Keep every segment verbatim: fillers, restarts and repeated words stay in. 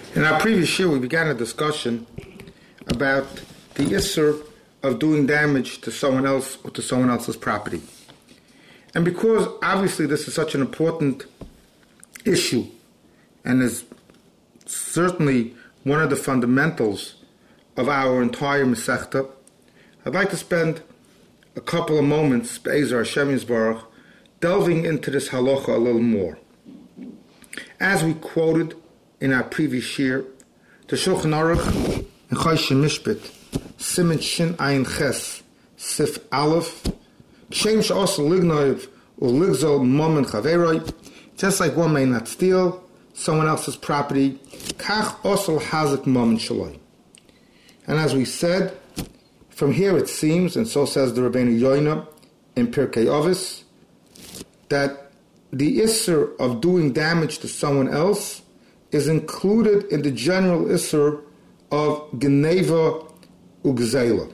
In our previous year, we began a discussion about the issur of doing damage to someone else or to someone else's property. And because obviously this is such an important issue and is certainly one of the fundamentals of our entire Masechta, I'd like to spend a couple of moments, Be'ezer Hashem Yisbarach, delving into this halacha a little more. As we quoted in our previous year, the Shulchan Aruch in Choshen Mishpat, Siman Shin Ayin Ches, Sif Aleph, Shem She'osel Lignoiv U'Ligzol Momen Chaveroi, just like one may not steal someone else's property, Kach Osel Hazik Momen Shaloi. And as we said, from here it seems, and so says the Rabbeinu Yoina in Pirkei Avos, that the issur of doing damage to someone else is included in the general issur of Geneva Ugzeila.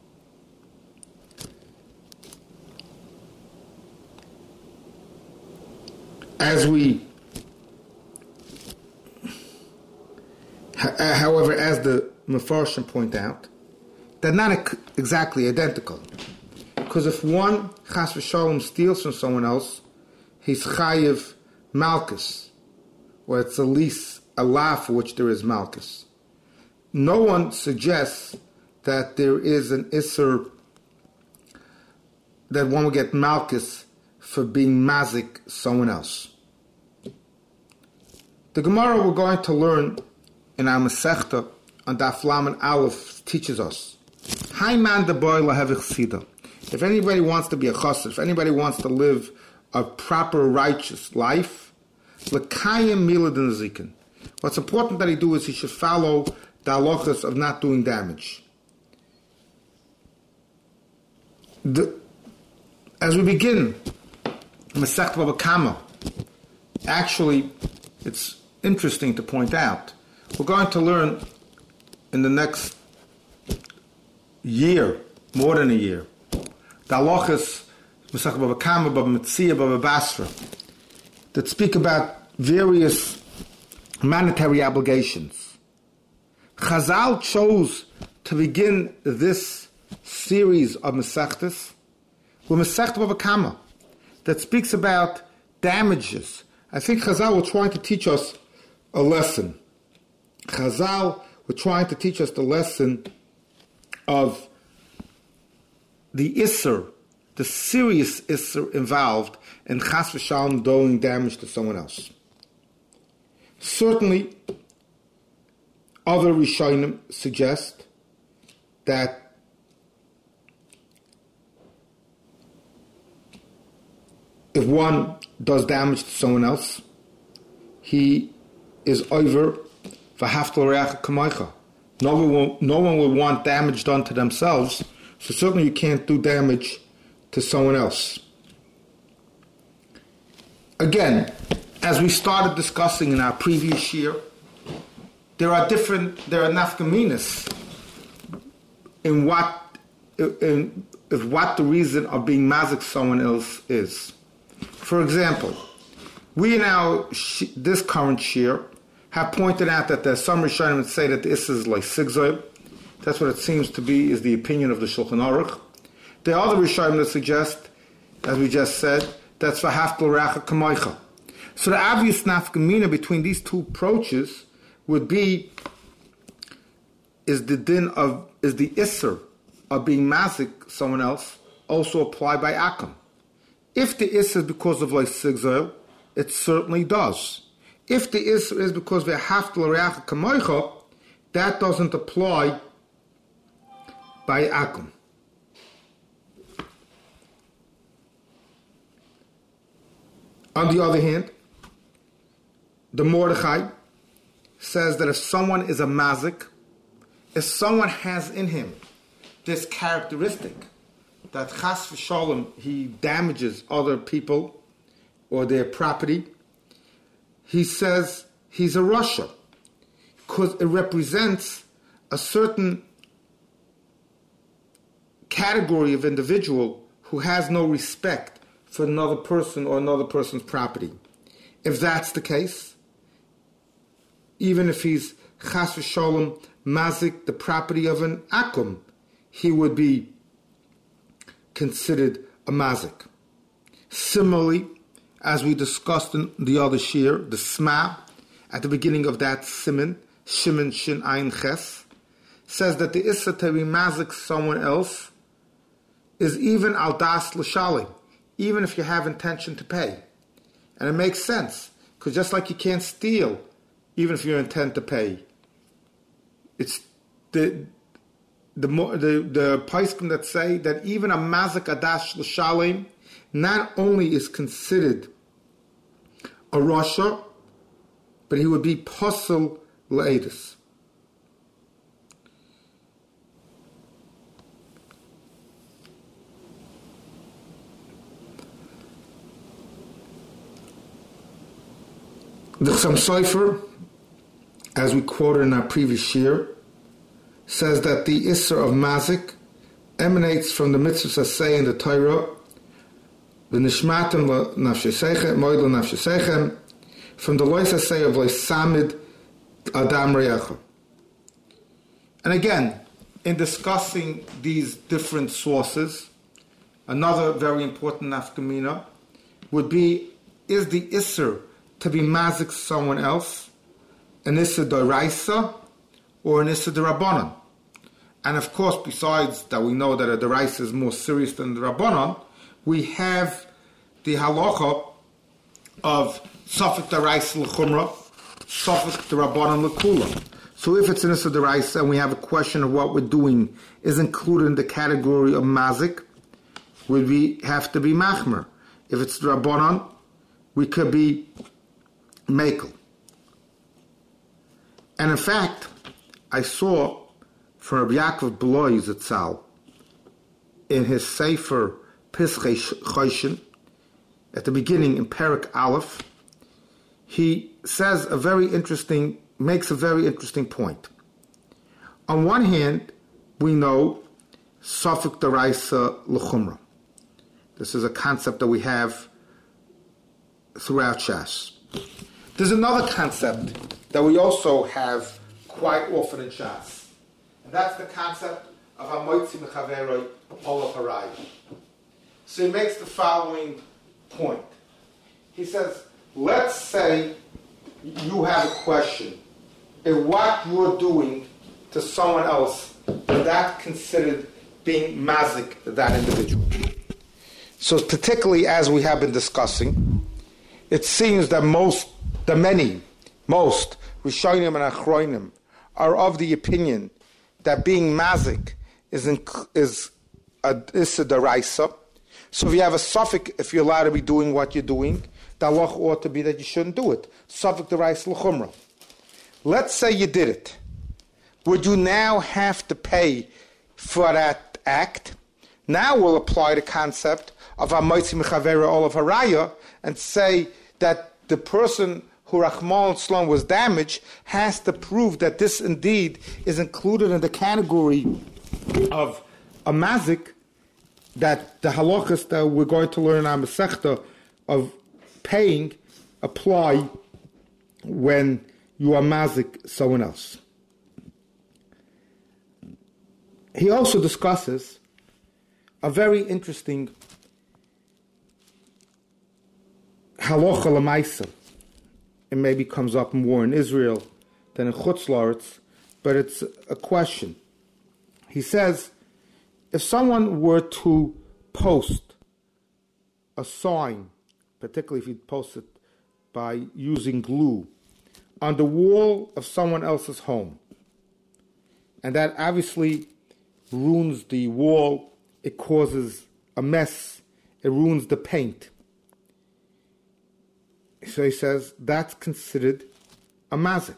As we, however, as the Mefarshim point out, they're not exactly identical. Because if one chas v'shalom steals from someone else, he's chayiv malchus, or it's a lease, a law for which there is malchus. No one suggests that there is an issur that one will get malchus for being mazik someone else. The Gemara we're going to learn in our Masechta on Daf Lamed Aleph teaches us, Hayman de boy lahevich sida. If anybody wants to be a chassid, if anybody wants to live a proper righteous life, l'kayim milad nezikin. What's important that he do is he should follow the halachas of not doing damage. The, as we begin Masechta Bava Kama, actually, it's interesting to point out, we're going to learn in the next year, more than a year, the halachas Masechta Bava Kama, Bava Metzia, Bava Basra, that speak about various monetary obligations. Chazal chose to begin this series of Masechtas with Masechta Bava Kama that speaks about damages. I think Chazal were trying to teach us a lesson. Chazal were trying to teach us the lesson of the issur, the serious issur involved in chas v'shalom doing damage to someone else. Certainly, other Rishonim suggest that if one does damage to someone else, he is over v'haftal re'acha kamaycha. No one will, no one will want damage done to themselves, so certainly you can't do damage to someone else. Again, as we started discussing in our previous year, there are different, there are nafkaminas in what, in, in what the reason of being mazik someone else is. For example, we now, this current year, have pointed out that there are some Rishonim that say that this is like sigzoi. That's what it seems to be, is the opinion of the Shulchan Aruch. There are other Rishonim that suggest, as we just said, that's v'haftal re'acha kamaycha. So the obvious nafkamina between these two approaches would be, is the din of, is the issur of being mazik someone else also applied by akam? If the issur is because of like sigzoi, it certainly does. If the issur is because v'haftal re'acha kamaycha, that doesn't apply by akum. On the other hand, the Mordechai says that if someone is a mazik, if someone has in him this characteristic that chas v'shalom, he damages other people or their property, he says he's a rasha, because it represents a certain category of individual who has no respect for another person or another person's property. If that's the case, even if he's chas v'sholem mazik the property of an akum, he would be considered a mazik. Similarly, as we discussed in the other shir, the sma, at the beginning of that siman, shimin shin ayin ches, says that the issa to be mazik someone else is even al das l'shalim, even if you have intention to pay. And it makes sense, because just like you can't steal, even if you intend to pay, it's the the the the paiskim that say that even a mazik adash l'shalim not only is considered a rasha, but he would be posel l'edus. The Chassam Sofer, as we quoted in our previous year, says that the Isser of Mazik emanates from the mitzvahs say in the Torah, the Nishmatim Nafshesechem, Moidel Nafshesechem, from the Lois say of Samid Adam Reyacha. And again, in discussing these different sources, another very important nafkamina would be, is the Isser to be mazik someone else an Issa D'Oraisa or an Issa D'Rabbanan? And of course, besides that we know that a D'Oraisa is more serious than the Rabbanan, we have the halacha of Safek D'Oraisa L'Chumra, Safek D'Rabbanan L'Kula. So if it's an Issa D'Oraisa and we have a question of what we're doing is included in the category of mazik, would we have to be machmer? If it's D'Rabbanan, we could be mekel. And in fact, I saw from Rabbi Yaakov Beloy Zatzal in his Sefer Pischei Choshen, at the beginning in Perek Aleph, he says a very interesting, makes a very interesting point. On one hand, we know Safek D'Oraisa L'Chumra. This is a concept that we have throughout Shas. There's another concept that we also have quite often in Shas, and that's the concept of Hamoitzi Mechaveroi Olav Harayah. So he makes the following point. He says, let's say you have a question, and what you're doing to someone else, is that considered being mazik that individual? So particularly as we have been discussing, it seems that most, the many, most Rishonim and Achronim are of the opinion that being mazik is in, is a issa d'oraisa. So if you have a suffix, if you're allowed to be doing what you're doing, the halacha ought to be that you shouldn't do it. Suffix d'oraisa l'chumra. Let's say you did it. Would you now have to pay for that act? Now we'll apply the concept of Hamoitzi Mechavera Olav Harayah and say that the person who Rahman Shalom was damaged has to prove that this indeed is included in the category of a mazik, that the halachas that we're going to learn in our Masechta of paying apply when you are mazik someone else. He also discusses a very interesting halacha l'maisa. It maybe comes up more in Israel than in Chutz La'aretz, but it's a question. He says, if someone were to post a sign, particularly if you post it by using glue, on the wall of someone else's home, and that obviously ruins the wall, it causes a mess, it ruins the paint. So he says that's considered a mazik.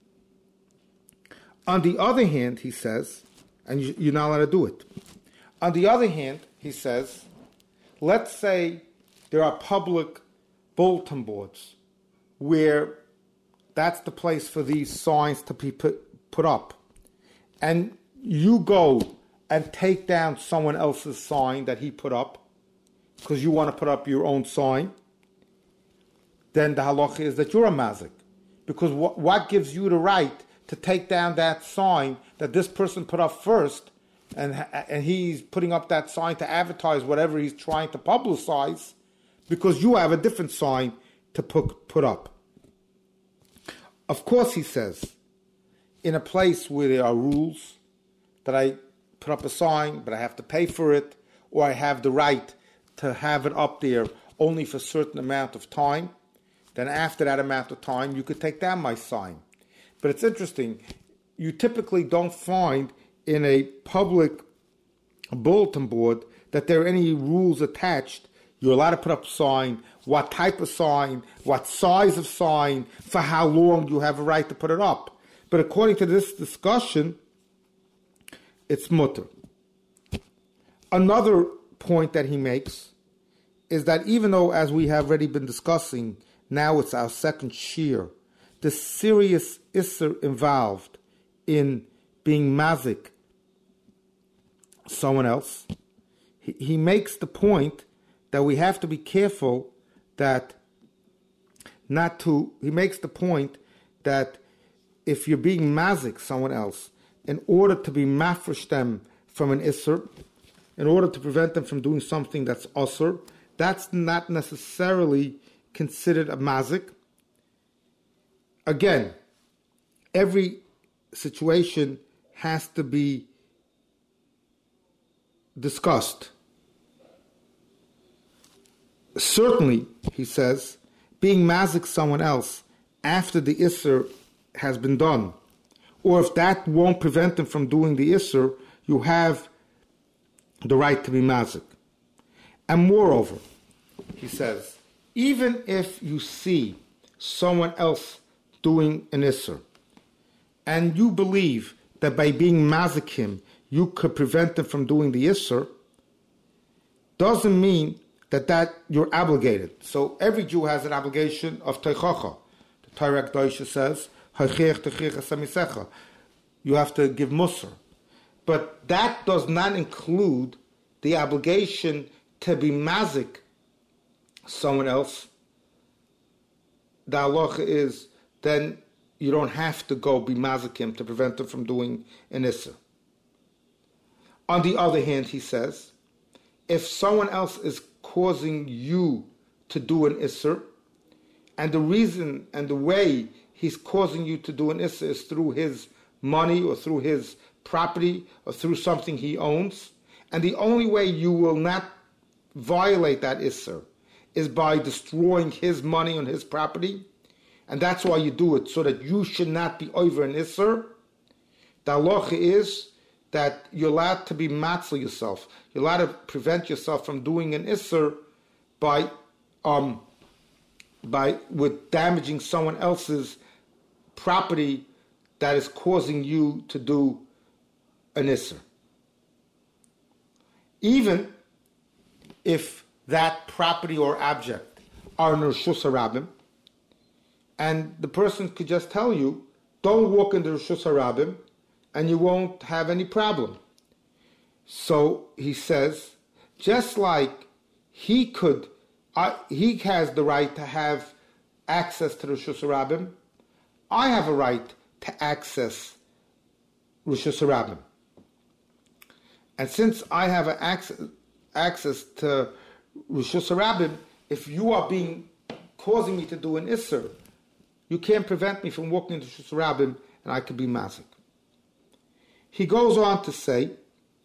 On the other hand, he says, and you're not allowed to do it. On the other hand, he says, let's say there are public bulletin boards where that's the place for these signs to be put, put up. And you go and take down someone else's sign that he put up because you want to put up your own sign, then the halacha is that you're a mazik. Because what, what gives you the right to take down that sign that this person put up first, and and he's putting up that sign to advertise whatever he's trying to publicize, because you have a different sign to put, put up. Of course, he says, in a place where there are rules, that I put up a sign, but I have to pay for it, or I have the right to have it up there only for a certain amount of time, then after that amount of time, you could take down my sign. But it's interesting, you typically don't find in a public bulletin board that there are any rules attached. You're allowed to put up a sign, what type of sign, what size of sign, for how long you have a right to put it up. But according to this discussion, it's mutter. Another point that he makes is that even though, as we have already been discussing, now it's our second shear, the serious isser involved in being mazik someone else, he, he makes the point that we have to be careful that not to, he makes the point that if you're being mazik someone else, in order to be mafresh them from an isser, in order to prevent them from doing something that's usser, that's not necessarily considered a mazik. Again, every situation has to be discussed. Certainly, he says, being mazik someone else after the isser has been done, or if that won't prevent them from doing the isser, you have the right to be mazik. And moreover, he says, even if you see someone else doing an isser, and you believe that by being mazik him, you could prevent them from doing the isser, doesn't mean that, that you're obligated. So every Jew has an obligation of teichacha. The Torah Kedosha says, you have to give musar. But that does not include the obligation to be mazik someone else. The halacha is, then you don't have to go be mazik him to prevent him from doing an isser. On the other hand, he says, if someone else is causing you to do an isser, and the reason and the way he's causing you to do an isser is through his money or through his property or through something he owns, and the only way you will not violate that isser is by destroying his money on his property, and that's why you do it, so that you should not be over an isser, the halacha is that you're allowed to be matzil yourself. You're allowed to prevent yourself from doing an isser by, um, by with damaging someone else's property that is causing you to do an isser. Even if that property or object are in Reshus HaRabim, and the person could just tell you, don't walk into Reshus HaRabim, and you won't have any problem. So he says, just like he could, uh, he has the right to have access to the Reshus HaRabim, I have a right to access Reshus HaRabim. And since I have a access, access to Reshus HaRabim, if you are being causing me to do an isser, you can't prevent me from walking into Reshus HaRabim, and I could be mazik. He goes on to say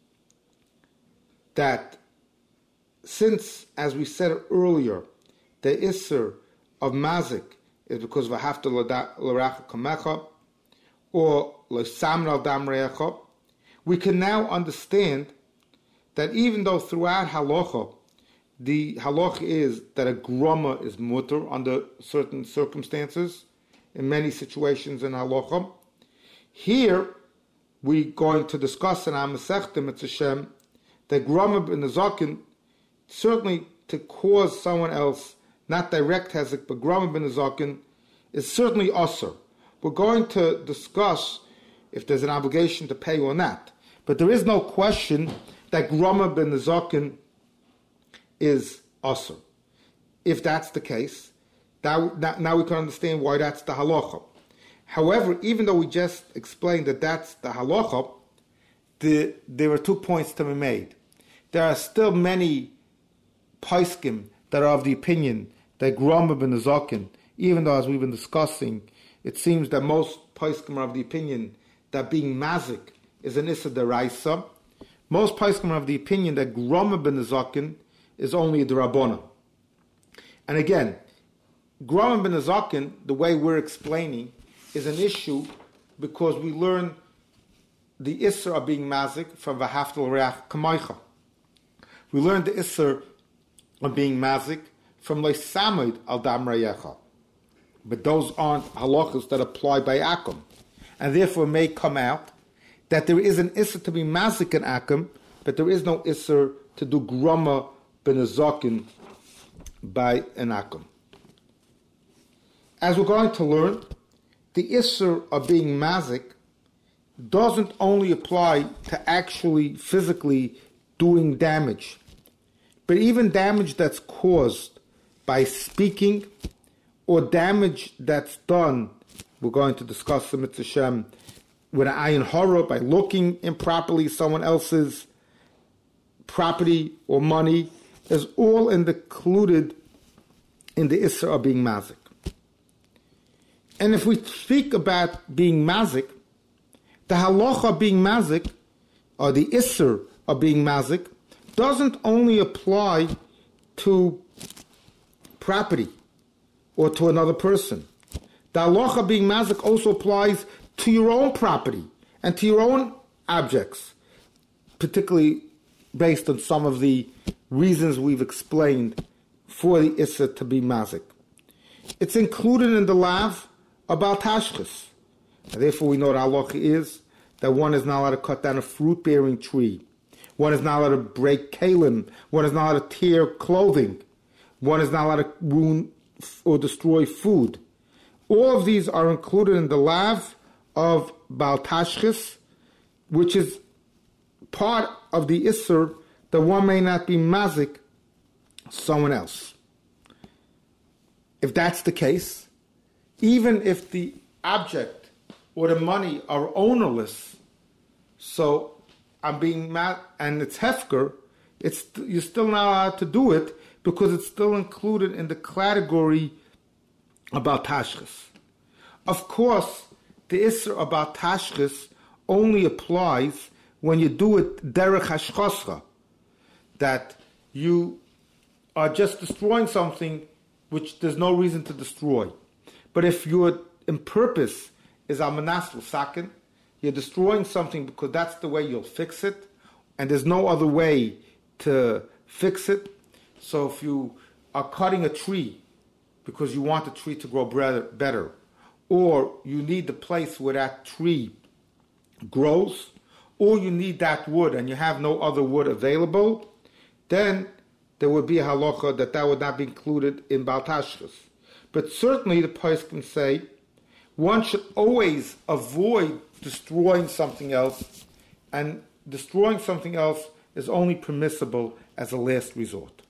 that since, as we said earlier, the isser of mazik is because v'hafta l'racha kamecha or l'samna al dam re'echa, we can now understand that even though throughout halacha, the halacha is that a groma is mutter under certain circumstances, in many situations in halacha, here we're going to discuss in our Masechta Mitzvah Shem that groma b'nezakin, certainly to cause someone else, not direct hezek, but groma b'nezakin, is certainly asur. We're going to discuss if there's an obligation to pay or not. But there is no question that groma b'nezakin is asur. If that's the case, now, now we can understand why that's the halacha. However, even though we just explained that that's the halacha, the, there are two points to be made. There are still many poskim that are of the opinion that grama b'nezakin, even though as we've been discussing, it seems that most poskim are of the opinion that being mazik is an issa deraisa. Most poskim are of the opinion that grama b'nezakin is only a derabona. And again, grama b'nezakin, the way we're explaining, is an issue because we learn the isser of being mazik from v'haftal reach kamaycha. We learn the isser of being mazik from leisamid al dam rayecha. But those aren't halachas that apply by akum. And therefore may come out that there is an isser to be mazik in akum, but there is no isser to do grama b'nezakin by an akum. As we're going to learn, the isser of being mazik doesn't only apply to actually physically doing damage, but even damage that's caused by speaking or damage that's done, we're going to discuss the mitzvah Shem, with an ayin hara, by looking improperly someone else's property or money, is all included in the isser of being mazik. And if we speak about being mazik, the halacha of being mazik, or the isser of being mazik, doesn't only apply to property or to another person. The halacha of being mazik also applies to your own property and to your own objects, particularly based on some of the reasons we've explained for the isser to be mazik. It's included in the lav about tashchis. And therefore we know what halacha is, that one is not allowed to cut down a fruit-bearing tree. One is not allowed to break kalim. One is not allowed to tear clothing. One is not allowed to ruin or destroy food. All of these are included in the lav of Baal Tashchis, which is part of the isser that one may not be mazik someone else. If that's the case, even if the object or the money are ownerless, so I'm being mad and it's hefker, it's you're still not allowed to do it because it's still included in the category about tashchis. Of course, the isser about tashchis only applies when you do it derech hashchoscha, that you are just destroying something which there's no reason to destroy. But if your in purpose is al-manas l'sakin, you're destroying something because that's the way you'll fix it, and there's no other way to fix it. So if you are cutting a tree because you want the tree to grow better, or you need the place where that tree grows, or you need that wood and you have no other wood available, then there would be a halacha that that would not be included in Baal Tashchis. But certainly the person can say one should always avoid destroying something else, and destroying something else is only permissible as a last resort.